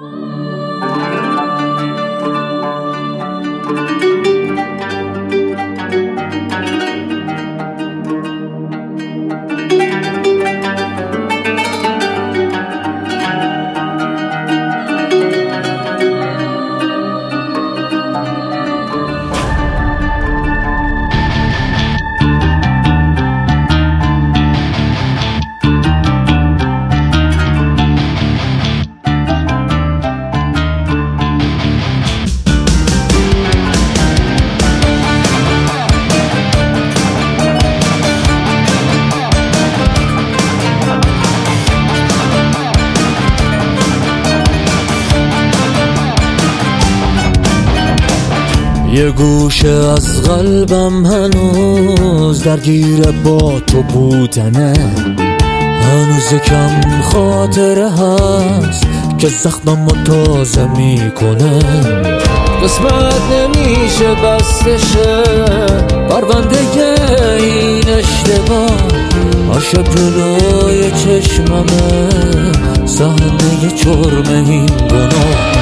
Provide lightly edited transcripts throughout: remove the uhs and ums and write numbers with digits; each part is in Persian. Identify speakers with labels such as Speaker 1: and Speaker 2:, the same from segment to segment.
Speaker 1: یه گوشه از قلبم هنوز درگیر با تو بودنه، هنوز کم خاطره هست که زخممو تازه میکنه. قسمت نمیشه بستشه پرونده این اشتباه، عاشق جلوی چشممه صحنه جرم این گناه.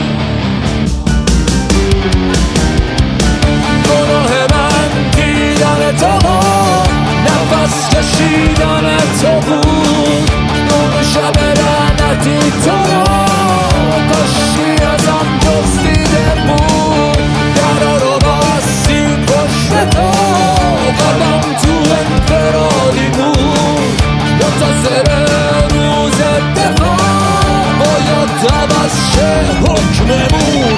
Speaker 1: نفس کشیدن تو بود اون شب لعنتی تو را، کاشکی ازم دزدیده بود درا رو بستی پشت تو، قدم تو انفرادی بود منتظر روز دفاع، باید عوض شه حکممون.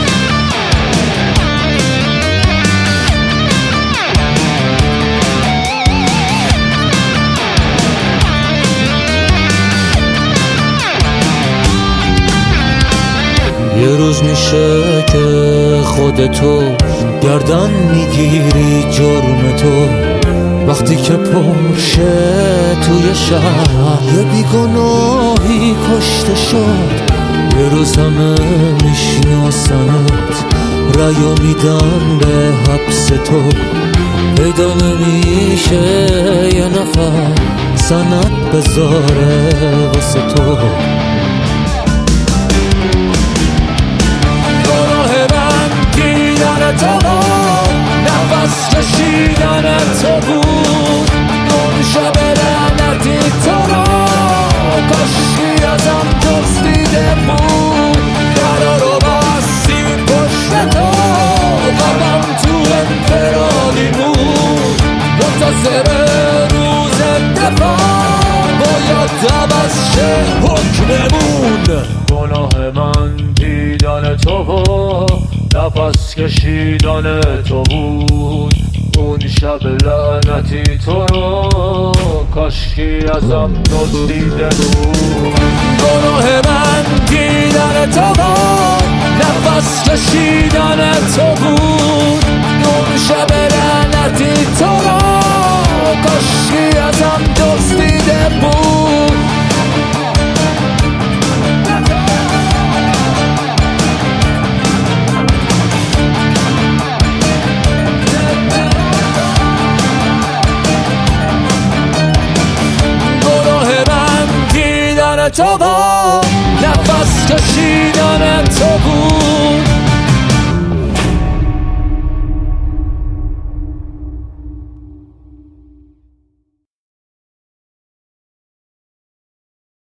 Speaker 1: یه روز میشه که خودتو گردن میگیری جرم تو، وقتی که پرشه توی شهر یه بیگناهی کشته شد. یه روز همه میشناسنت رأیو میدن به حبس تو، پیدا نمیشه یه نفر سند بذاره واسه تو. نفس کشیدن تو بود اون شب لعنتی تو را، کاشکی ازم دزدیده بود درا رو بستی پشت تو، قدم تو انفرادی بود منتظر روز دفاع، باید عوض شه حکممون. گناه من دیدن تو و نفس کشیدن تو بود اون شب لعنتی تو رو، کاشکی ازم دزدیده بود. گناه من دیدن تو بود نفس کشیدن تو بود اون شب لعنتی تو رو، کاشکی ازم دزدیده بود. تو با نفس کشیدن تو بود